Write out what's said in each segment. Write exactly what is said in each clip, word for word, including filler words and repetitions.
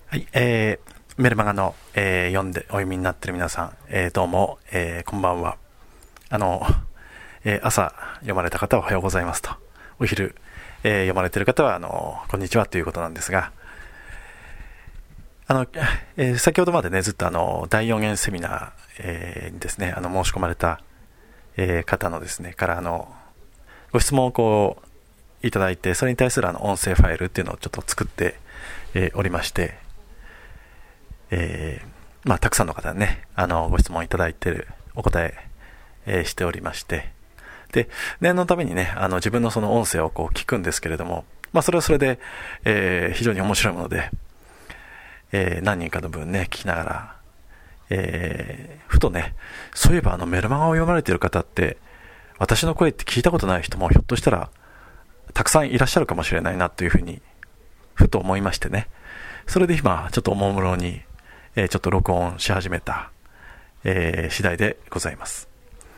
はい、えー、メルマガの、えー、読んでお読みになっている皆さん、えー、どうも、えー、こんばんは。あの、えー、朝読まれた方はおはようございますと、お昼、えー、読まれている方はあのこんにちはということなんですが、あの、えー、先ほどまでねずっとあのだいよん限セミナー、えー、にですねあの申し込まれた、えー、方のですねからあのご質問をこういただいて、それに対するあの音声ファイルっていうのをちょっと作って、えー、おりまして。えーまあ、たくさんの方にねあのご質問いただいているお答ええー、しておりまして、で念のためにねあの自分のその音声をこう聞くんですけれども、まあ、それはそれで、えー、非常に面白いもので、えー、何人かの分ね聞きながら、えー、ふとねそういえばあのメルマガを読まれている方って私の声って聞いたことない人もひょっとしたらたくさんいらっしゃるかもしれないなというふうにふと思いましてね、それで今ちょっとおもむろにえー、ちょっと録音し始めた、えー、次第でございます。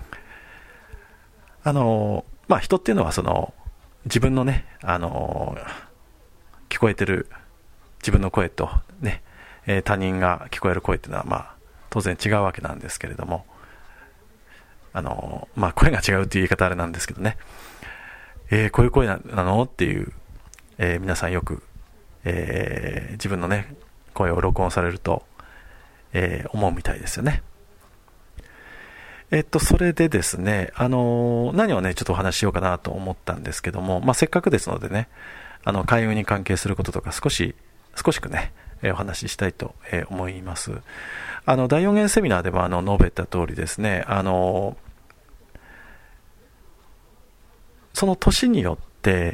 あのー、まあ人っていうのはその自分のね、あのー、聞こえてる自分の声とね、えー、他人が聞こえる声っていうのはまあ当然違うわけなんですけれども、あのー、まあ声が違うっていう言い方あれなんですけどね、えー、こういう声なのっていう、えー、皆さんよく、えー、自分のね声を録音されるとえー、思うみたいですよね。えっとそれでですね、あのー、何をねちょっとお話ししようかなと思ったんですけども、まあ、せっかくですのでね、あの開運に関係することとか少し少しくね、えー、お話ししたいと、えー、思います。あのだいよん限セミナーでもあの述べた通りですね、あのー、その年によって、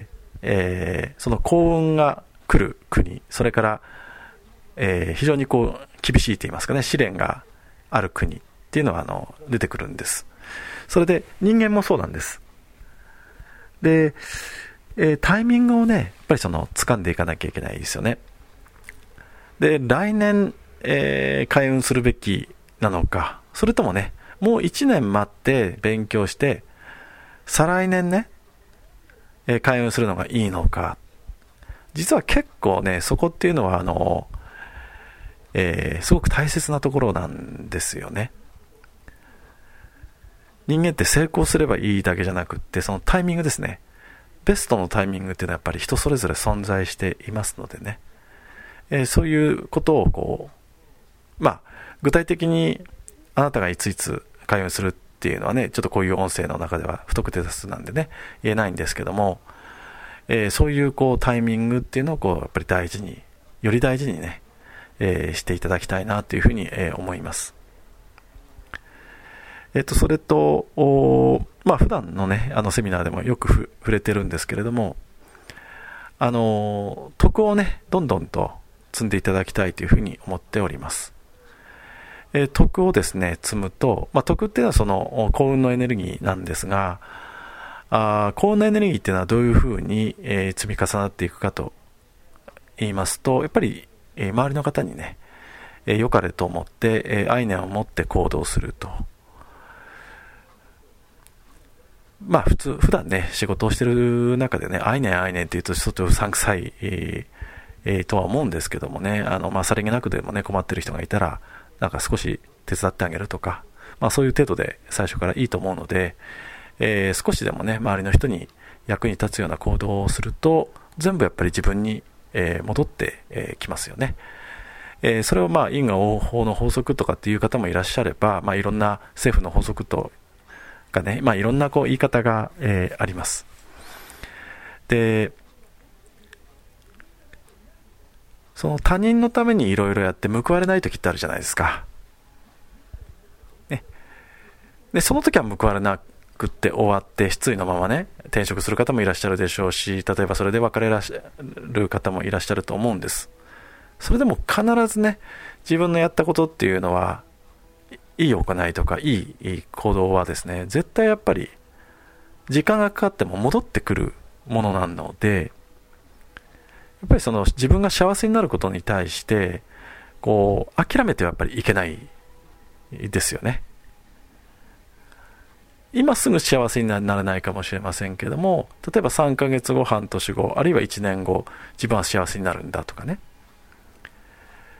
えー、その幸運が来る国、それから、えー、非常にこう厳しいと言いますかね、試練がある国っていうのはあの出てくるんです。それで人間もそうなんです。で、えー、タイミングをねやっぱりその掴んでいかなきゃいけないですよね。で来年、えー、開運するべきなのか、それともねもういちねん待って勉強して再来年ね、えー、開運するのがいいのか、実は結構ねそこっていうのはあのえー、すごく大切なところなんですよね。人間って成功すればいいだけじゃなくって、そのタイミングですね、ベストのタイミングっていうのはやっぱり人それぞれ存在していますのでね、えー、そういうことをこうまあ具体的にあなたがいついつ開運するっていうのはねちょっとこういう音声の中では不特定多数なんでね言えないんですけども、えー、そういうこうタイミングっていうのをこうやっぱり大事により大事にねえー、していただきたいなというふうに、えー、思います。えっとそれとまあ普段のねあのセミナーでもよく触れてるんですけれども、あの徳をねどんどんと積んでいただきたいというふうに思っております。えー、徳をですね積むと、まあ、徳っていうのはその幸運のエネルギーなんですが、あ幸運のエネルギーっていうのはどういうふうに、えー、積み重なっていくかと言いますと、やっぱりえー、周りの方にね、えー、良かれと思って、えー、愛念を持って行動すると。まあ普通、普段ね、仕事をしてる中でね、愛念愛念って言うとちょっとうさんくさい、えーえー、とは思うんですけどもね、あの、まあさりげなくでもね、困ってる人がいたら、なんか少し手伝ってあげるとか、まあそういう程度で最初からいいと思うので、えー、少しでもね、周りの人に役に立つような行動をすると、全部やっぱり自分にえー、戻ってき、えー、ますよね。えー、それをまあ因果応報の法則とかっていう方もいらっしゃれば、まあ、いろんな政府の法則とかね、まあ、いろんなこう言い方が、えー、あります。で、その他人のためにいろいろやって報われない時ってあるじゃないですか。ね、でその時は報われなくって終わって失意のままね転職する方もいらっしゃるでしょうし、例えばそれで別れらっしゃる方もいらっしゃると思うんです。それでも必ずね自分のやったことっていうのはいい行いとかいい、いい行動はですね絶対やっぱり時間がかかっても戻ってくるものなので、やっぱりその自分が幸せになることに対してこう諦めてはやっぱりいけないですよね。今すぐ幸せにならないかもしれませんけども、例えばさんかげつご、半年後、あるいはいちねんご、自分は幸せになるんだとかね、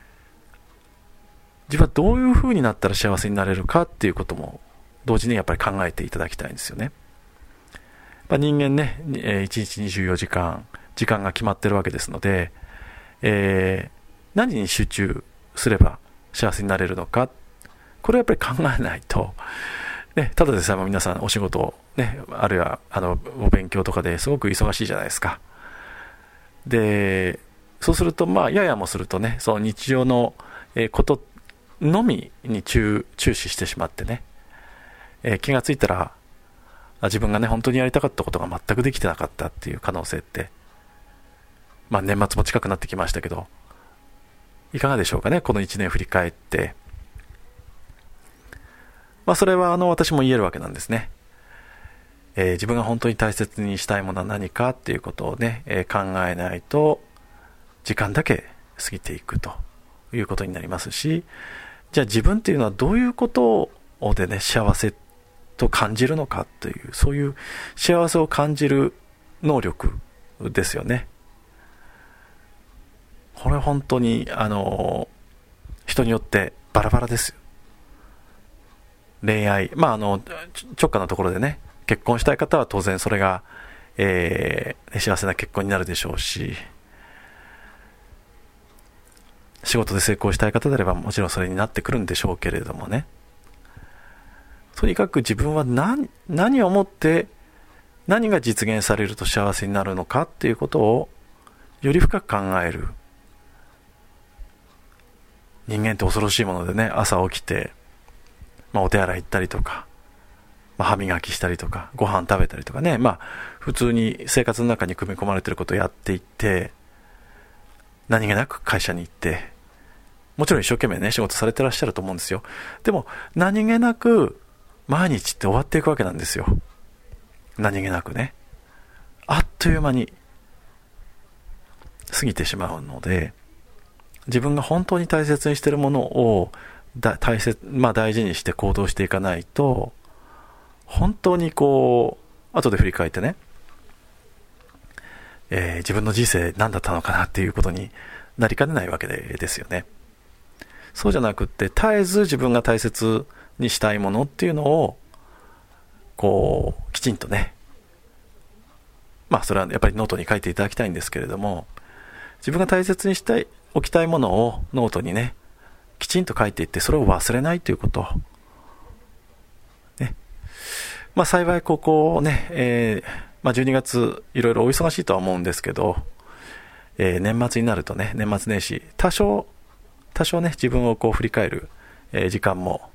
自分はどういう風になったら幸せになれるかっていうことも同時にやっぱり考えていただきたいんですよね。まあ、人間ね、いちにちにじゅうよじかん時間が決まってるわけですので、えー、何に集中すれば幸せになれるのか、これをやっぱり考えないと、ね、ただでさえも皆さんお仕事、ね、あるいはあのお勉強とかですごく忙しいじゃないですか。で、そうすると、まあ、ややもするとね、その日常のことのみに注視してしまってね、えー、気がついたら自分がね本当にやりたかったことが全くできてなかったっていう可能性って、まあ、年末も近くなってきましたけど、いかがでしょうかね。このいちねん振り返って、まあ、それはあの私も言えるわけなんですね。えー、自分が本当に大切にしたいものは何かっていうことをね、えー、考えないと時間だけ過ぎていくということになりますし、じゃあ自分っていうのはどういうことをでね幸せと感じるのかという、そういう幸せを感じる能力ですよね。これ本当にあの人によってバラバラですよ。恋愛、まああの直下のところでね結婚したい方は当然それが、えー、幸せな結婚になるでしょうし、仕事で成功したい方であればもちろんそれになってくるんでしょうけれどもね、とにかく自分は 何, 何をもって何が実現されると幸せになるのかっていうことをより深く考える。人間って恐ろしいものでね、朝起きて、まあ、お手洗い行ったりとか、まあ、歯磨きしたりとかご飯食べたりとかね、まあ普通に生活の中に組み込まれていることをやっていって、何気なく会社に行って、もちろん一生懸命ね仕事されてらっしゃると思うんですよ。でも何気なく毎日って終わっていくわけなんですよ。何気なくね、あっという間に過ぎてしまうので、自分が本当に大切にしているものをだ大切、まあ、大事にして行動していかないと、本当にこう後で振り返ってね、えー、自分の人生何だったのかなっていうことになりかねないわけでですよね。そうじゃなくって、絶えず自分が大切にしたいものっていうのをこうきちんとね、まあそれはやっぱりノートに書いていただきたいんですけれども、自分が大切にしたい置きたいものをノートにねきちんと書いていって、それを忘れないということね。まあ幸いここね、えーまあ、じゅうにがついろいろお忙しいとは思うんですけど、えー、年末になるとね、年末年始多少多少ね自分をこう振り返る、えー、時間も、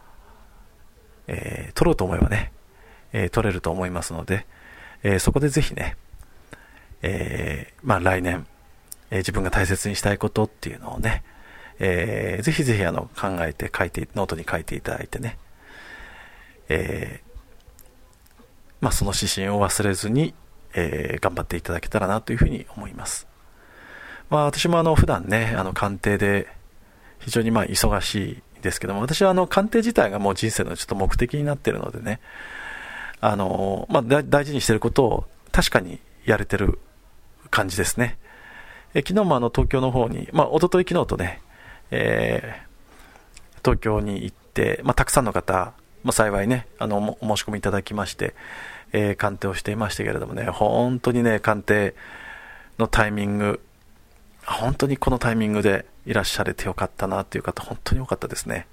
えー、取ろうと思えばね、えー、取れると思いますので、えー、そこでぜひね、えーまあ、来年、えー、自分が大切にしたいことっていうのをね、えー、ぜひぜひあの考えて書いてノートに書いていただいてね、えーまあ、その指針を忘れずに、えー、頑張っていただけたらなというふうに思います。まあ、私もあの普段ねあの鑑定で非常にまあ忙しいですけども、私はあの鑑定自体がもう人生のちょっと目的になっているのでね、あの、まあ、大事にしていることを確かにやれてる感じですね。え昨日もあの東京の方に、まあ、一昨日昨日とね、えー、東京に行って、まあ、たくさんの方、まあ、幸いねあのお申し込みいただきまして、えー、鑑定をしていましたけれどもね、本当にね鑑定のタイミング、本当にこのタイミングでいらっしゃれてよかったなという方本当に多かったですね。やっ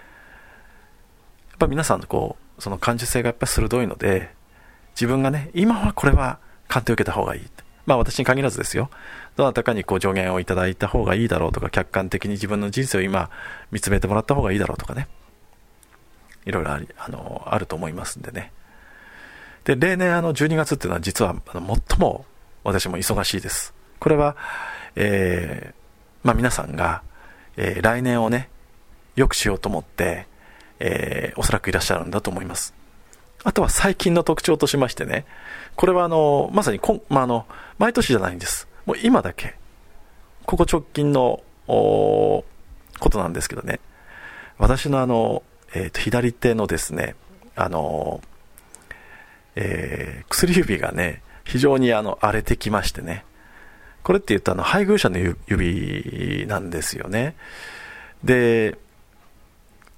ぱ皆さんのこうその感受性がやっぱり鋭いので、自分がね今はこれは鑑定を受けた方がいい、まあ私に限らずですよ、どなたかにこう助言をいただいた方がいいだろうとか、客観的に自分の人生を今見つめてもらった方がいいだろうとかね、いろいろあり、あの、あると思いますんでね。で、例年あのじゅうにがつっていうのは実はあの最も私も忙しいです。これは、えー、まあ皆さんが、えー、来年をね良くしようと思って、えー、おそらくいらっしゃるんだと思います。あとは最近の特徴としましてね、これはあのまさにこん、まあ、あの毎年じゃないんです。もう今だけここ直近のことなんですけどね、私のあの、えー、と左手のですねあの、えー、薬指がね非常にあの荒れてきましてね、これって言うとあの配偶者の指なんですよね。で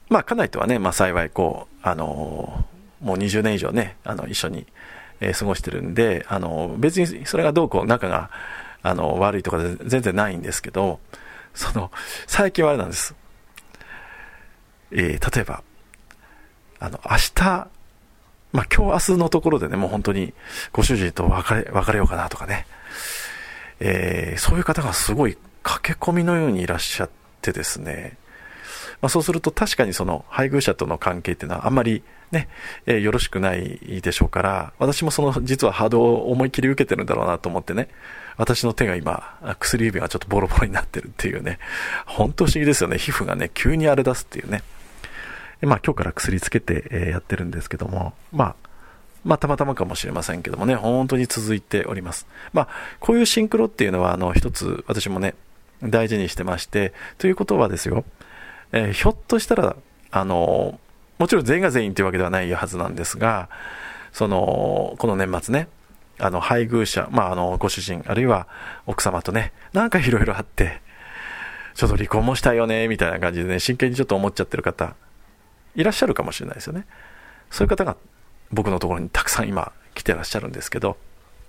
まあ家内とはね、まあ幸いこう、あのー、もうにじゅうねん以上ね、あの、一緒に、えー、過ごしてるんで、あのー、別にそれがどうこう仲が、あのー、悪いとかで全然ないんですけど、その、最近はあれなんです。えー、例えば、あの、明日、まあ今日明日のところでね、もう本当にご主人と別れ、別れようかなとかね、えー、そういう方がすごい駆け込みのようにいらっしゃってですね、まあ、そうすると確かにその配偶者との関係っていうのはあんまりね、えー、よろしくないでしょうから、私もその実は波動を思いっきり受けてるんだろうなと思ってね、私の手が今、薬指がちょっとボロボロになってるっていうね、本当不思議ですよね。皮膚がね、急に荒れ出すっていうね。まあ今日から薬つけて、えー、やってるんですけども、まあ、まあたまたまかもしれませんけどもね、本当に続いております。まあこういうシンクロっていうのは、あの一つ私もね、大事にしてまして、ということはですよ、えー、ひょっとしたら、あの、もちろん全員が全員というわけではないはずなんですが、その、この年末ね、あの配偶者、まああのご主人、あるいは奥様とね、なんかいろいろあって、ちょっと離婚もしたいよね、みたいな感じでね、真剣にちょっと思っちゃってる方、いらっしゃるかもしれないですよね。そういう方が僕のところにたくさん今来てらっしゃるんですけど、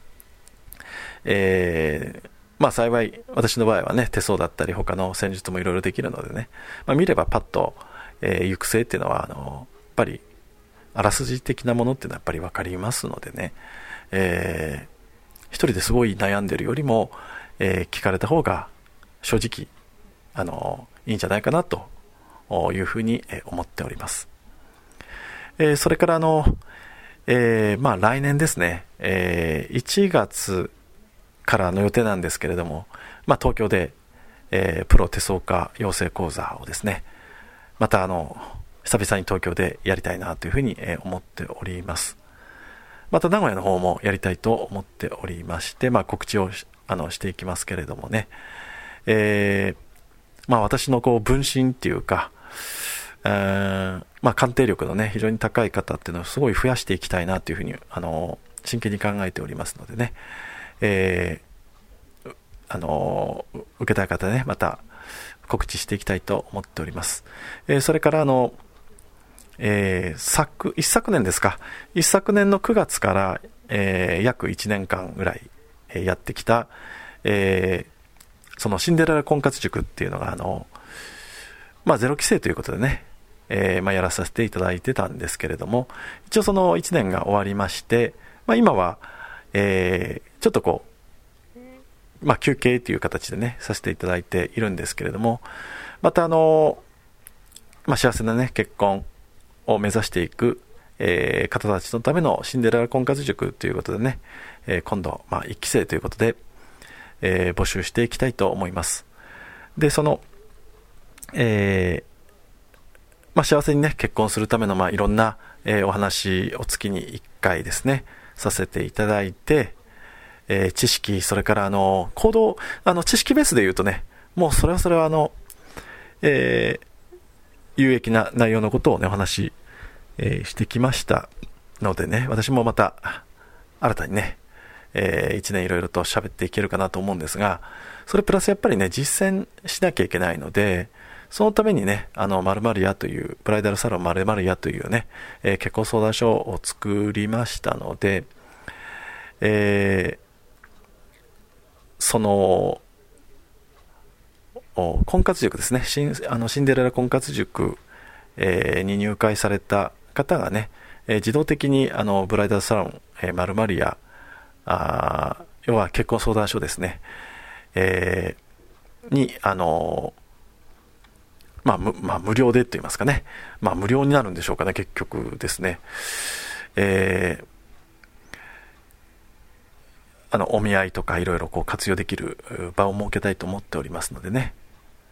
えー、まあ幸い私の場合はね、手相だったり他の戦術もいろいろできるのでね、まあ、見ればパッと、えー、行く末っていうのはあのやっぱりあらすじ的なものっていうのはやっぱり分かりますのでね、えー、一人ですごい悩んでるよりも、えー、聞かれた方が正直あのいいんじゃないかなというふうに思っております。えー、それからあの、えー、まあ来年ですね、えー、いちがつからの予定なんですけれども、まあ東京で、えー、プロ手相家養成講座をですね、またあの久々に東京でやりたいなというふうに思っております。また名古屋の方もやりたいと思っておりまして、まあ告知をあのしていきますけれどもね、えー、まあ私のこう分身っていうか、えーまあ、鑑定力のね非常に高い方っていうのをすごい増やしていきたいなというふうにあの真剣に考えておりますのでね、えー、あの受けたい方ねまた告知していきたいと思っております。えー、それからあの、えー、昨一昨年ですか一昨年のくがつから、えー、約いちねんかんぐらいやってきた、えー、そのシンデレラ婚活塾っていうのがあのまあゼロ規制ということでね、えーまあ、やらさせていただいてたんですけれども、一応そのいちねんが終わりまして、まあ、今は、えー、ちょっとこう、まあ、休憩という形でねさせていただいているんですけれども、またあの、まあ、幸せなね結婚を目指していく、えー、方たちのためのシンデレラ婚活塾ということでね、えー、今度、まあ、いっきせいということで、えー、募集していきたいと思います。でそのえーまあ、幸せにね結婚するための、まあ、いろんな、えー、お話を月にいっかいですねさせていただいて、えー、知識それからあの行動あの知識ベースで言うとねもうそれはそれはあの、えー、有益な内容のことをねお話、えー、してきましたのでね、私もまた新たにね、えー、いちねんいろいろと喋っていけるかなと思うんですが、それプラスやっぱりね実践しなきゃいけないので、そのためにね、あの、〇〇屋という、ブライダルサロン〇〇屋というね、えー、結婚相談所を作りましたので、えー、その、婚活塾ですね、シン、あのシンデレラ婚活塾、えー、に入会された方がね、えー、自動的にあのブライダルサロン、えー、〇〇屋、あ、要は結婚相談所ですね、えー、に、あの、まあ、まあ、無料でと言いますかね。まあ、無料になるんでしょうかね、結局ですね。えー、あの、お見合いとかいろいろこう活用できる場を設けたいと思っておりますのでね。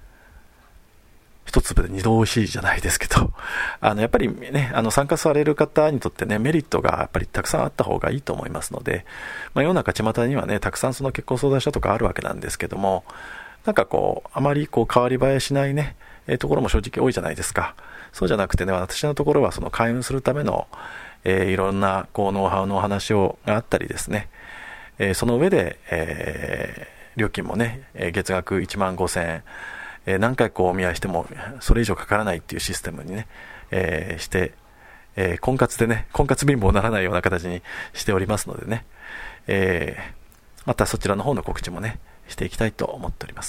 一粒で二度おいしいじゃないですけど、あの、やっぱりね、あの、参加される方にとってね、メリットがやっぱりたくさんあった方がいいと思いますので、まあ、世の中巷にはね、たくさんその結婚相談所とかあるわけなんですけども、なんかこう、あまりこう、変わり映えしないね、えー、ところも正直多いじゃないですか。そうじゃなくてね、私のところはその開運するための、えー、いろんなこうノウハウのお話をがあったりですね、えー、その上で、えー、料金もね、月額いちまんごせんえん、 えー、何回こうお見合いしてもそれ以上かからないっていうシステムにね、えー、して、えー、婚活でね、婚活貧乏にならないような形にしておりますのでね、えー、またそちらの方の告知もね、していきたいと思っております。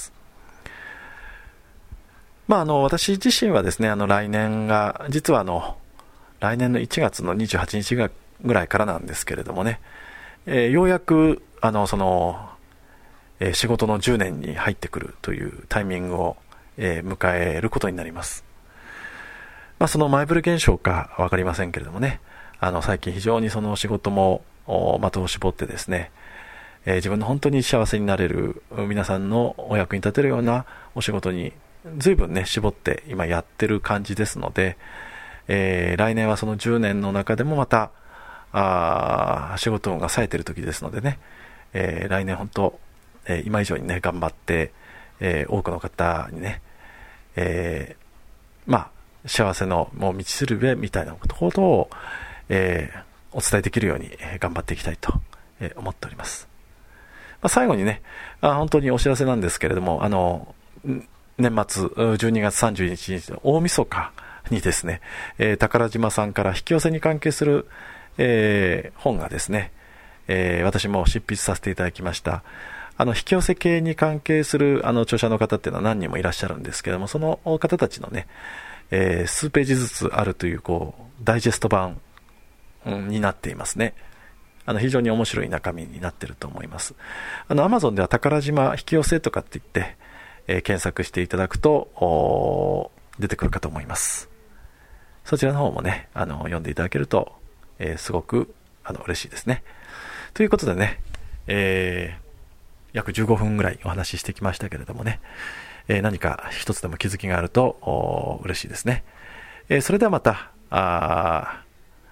まあ、あの、私自身はですね、あの、来年が、実はあの、来年のいちがつのにじゅうはちにちぐらいからなんですけれどもね、えー、ようやく、あの、その、えー、仕事のじゅうねんに入ってくるというタイミングを、えー、迎えることになります。まあ、その前触れ現象かわかりませんけれどもね、あの、最近非常にその仕事も、的を絞ってですね、えー、自分の本当に幸せになれる、皆さんのお役に立てるようなお仕事に随分ね、絞って今やってる感じですので、えー、来年はそのじゅうねんの中でもまた、あ仕事運が冴えてる時ですのでね、えー、来年本当、えー、今以上にね、頑張って、えー、多くの方にね、えー、まあ、幸せのもう道しるべみたいなことを、えー、お伝えできるように頑張っていきたいと思っております。まあ、最後にね、あ、本当にお知らせなんですけれども、あの、年末じゅうにがつさんじゅういちにちの大晦日にですね、えー、宝島さんから引き寄せに関係する、えー、本がですね、えー、私も執筆させていただきました。あの引き寄せ系に関係するあの著者の方っていうのは何人もいらっしゃるんですけども、その方たちのね、えー、数ページずつあるというこうダイジェスト版、うん、になっていますね。あの非常に面白い中身になっていると思います。あの Amazon では宝島引き寄せとかって言って、えー、検索していただくと出てくるかと思います。そちらの方もね、あの読んでいただけると、えー、すごくあの嬉しいですね。ということでね、えー、約じゅうごふんぐらいお話ししてきましたけれどもね、えー、何か一つでも気づきがあると嬉しいですね。えー、それではまたあ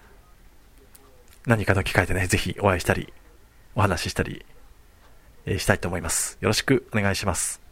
何かの機会でね、ぜひお会いしたりお話ししたり、えー、したいと思います。よろしくお願いします。